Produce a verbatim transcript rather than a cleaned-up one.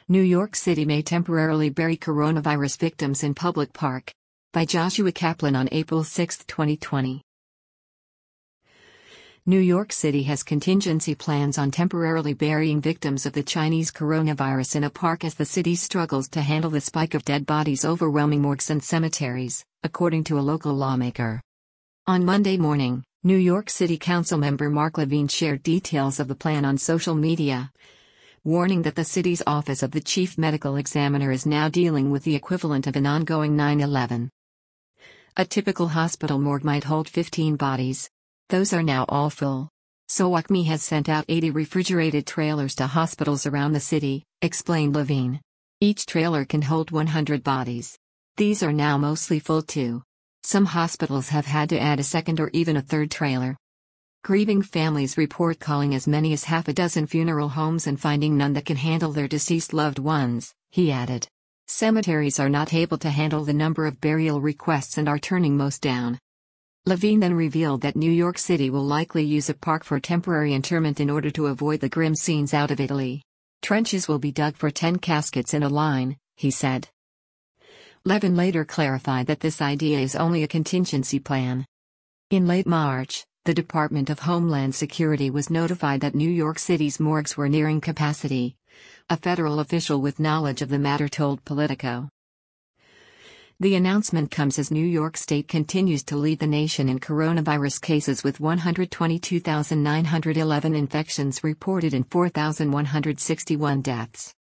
New York City may temporarily bury coronavirus victims in public park. By Joshua Kaplan on April sixth, twenty twenty. New York City has contingency plans on temporarily burying victims of the Chinese coronavirus in a park as the city struggles to handle the spike of dead bodies overwhelming morgues and cemeteries, according to a local lawmaker. On Monday morning, New York City Council member Mark Levine shared details of the plan on social media, warning that the city's office of the chief medical examiner is now dealing with the equivalent of an ongoing nine eleven. A typical hospital morgue might hold fifteen bodies. Those are now all full. So W A C M E has sent out eighty refrigerated trailers to hospitals around the city, explained Levine. Each trailer can hold one hundred bodies. These are now mostly full too. Some hospitals have had to add a second or even a third trailer. Grieving families report calling as many as half a dozen funeral homes and finding none that can handle their deceased loved ones, he added. Cemeteries are not able to handle the number of burial requests and are turning most down. Levine then revealed that New York City will likely use a park for temporary interment in order to avoid the grim scenes out of Italy. Trenches will be dug for ten caskets in a line, he said. Levin later clarified that this idea is only a contingency plan. In late March, the Department of Homeland Security was notified that New York City's morgues were nearing capacity. A federal official with knowledge of the matter told Politico. The announcement comes as New York State continues to lead the nation in coronavirus cases with one hundred twenty-two thousand nine hundred eleven infections reported and four thousand one hundred sixty-one deaths.